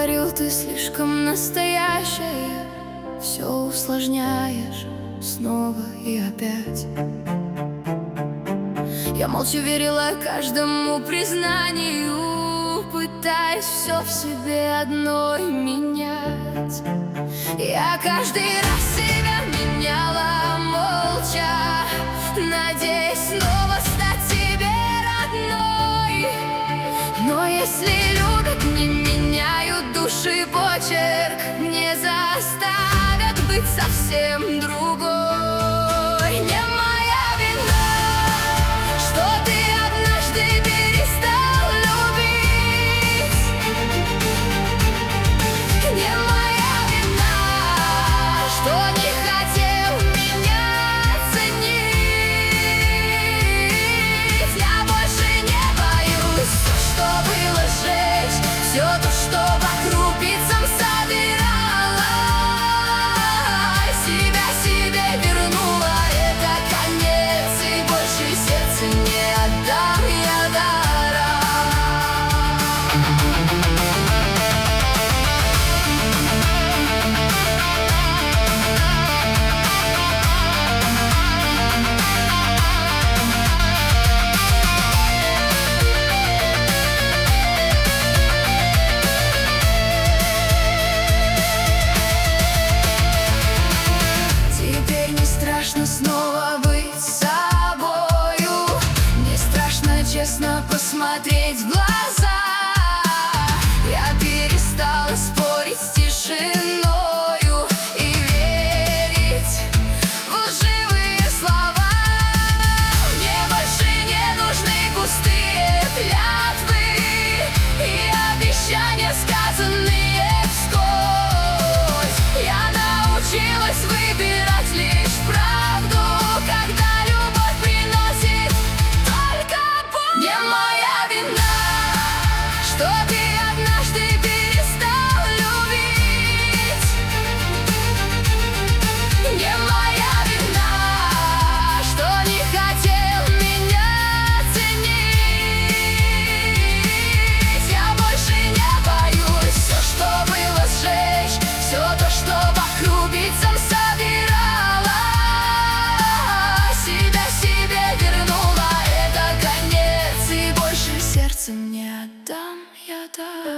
говорил, ты слишком настоящая, все усложняешь снова и опять. Я молча верила каждому признанию, пытаясь все в себе одной менять. Я каждый раз себя меняла молча, надеясь снова стать тебе родной. Но если любят, не меняют души почерк, не заставят быть совсем другой. Не моя вина, что ты однажды перестал любить. Не моя вина, что не хотел меня ценить. Я больше не боюсь все, что было, сжечь все то, что вокруг пиццам собирала. Себя себе вернула, это конец, и больше сердце не отдам я даром. Теперь не страшно снова быть собою, не страшно честно посмотреть в глаза. Я перестала спорить с тишиною и верить в лживые слова. Мне больше не нужны пустые клятвы и обещания, сказанные вскользь. Я научилась выбирать лишь правду, когда любовь приносит только боль. Не моя вина, что ты однажды перестал любить. Не моя вина, что не хотел меня ценить. Я больше не боюсь все, что было, сжечь все то, что вокруг бицам собирала. Себя себе вернула, это конец, и больше сердцем не отдам я даром.